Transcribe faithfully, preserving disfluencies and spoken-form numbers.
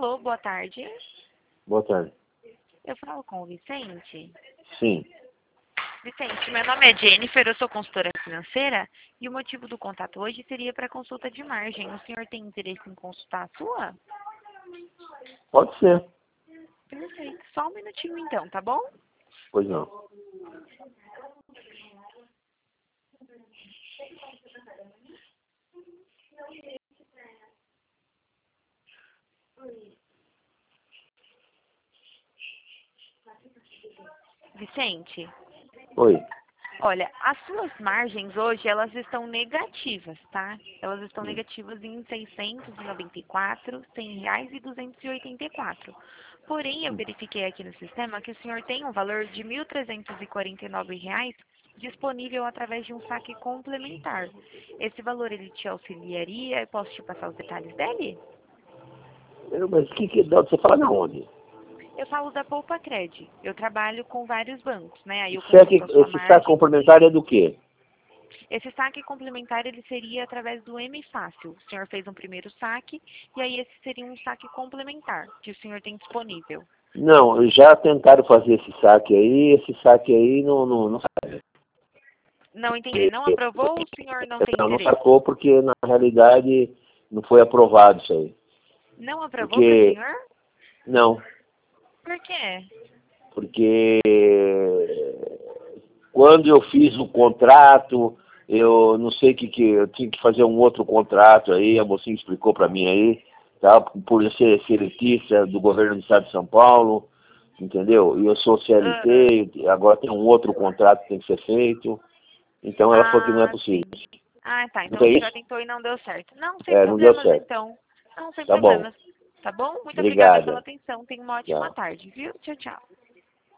Alô, boa tarde. Boa tarde. Eu falo com o Vicente. Sim. Vicente, meu nome é Jennifer, eu sou consultora financeira e o motivo do contato hoje seria para consulta de margem. O senhor tem interesse em consultar a sua? Pode ser. Perfeito. Só um minutinho então, tá bom? Pois não. Vicente, Oi. olha, as suas margens hoje, elas estão negativas, tá? Elas estão Hum. negativas em seiscentos e noventa e quatro, cem reais e duzentos e oitenta e quatro. Porém, eu Hum. verifiquei aqui no sistema que o senhor tem um valor de mil trezentos e quarenta e nove reais disponível através de um saque complementar. Esse valor, ele te auxiliaria? Eu posso te passar os detalhes dele? Eu, mas o que que dá? Você fala de onde? Eu falo da Poupa Cred. Eu trabalho com vários bancos, né? Aí eu Saque, consulto a sua esse saque margem. complementar é do quê? Esse saque complementar, ele seria através do M Fácil. O senhor fez um primeiro saque, e aí esse seria um saque complementar, que o senhor tem disponível. Não, já tentaram fazer esse saque aí, esse saque aí não, não, não, Não entendi. Não aprovou ou o senhor não tem não, não interesse? sacou porque na realidade não foi aprovado isso aí. Não aprovou para o Porque, senhor? não, Por quê? porque quando eu fiz o contrato, eu não sei o que, que eu tinha que fazer um outro contrato aí, a mocinha explicou para mim aí, tá? Por eu ser seletista do governo do estado de São Paulo, entendeu? E eu sou C L Ah, T, agora tem um outro contrato que tem que ser feito, então ela falou que não é ah, sim. possível. Ah, tá. Não Então o é senhor já isso? tentou e não deu certo. Não, sem É, não deu problemas certo. então. Não, sem Tá bom. problemas. Tá bom? Muito obrigada pela Obrigada. atenção. Tenha uma ótima Tchau. tarde, viu? Tchau, tchau.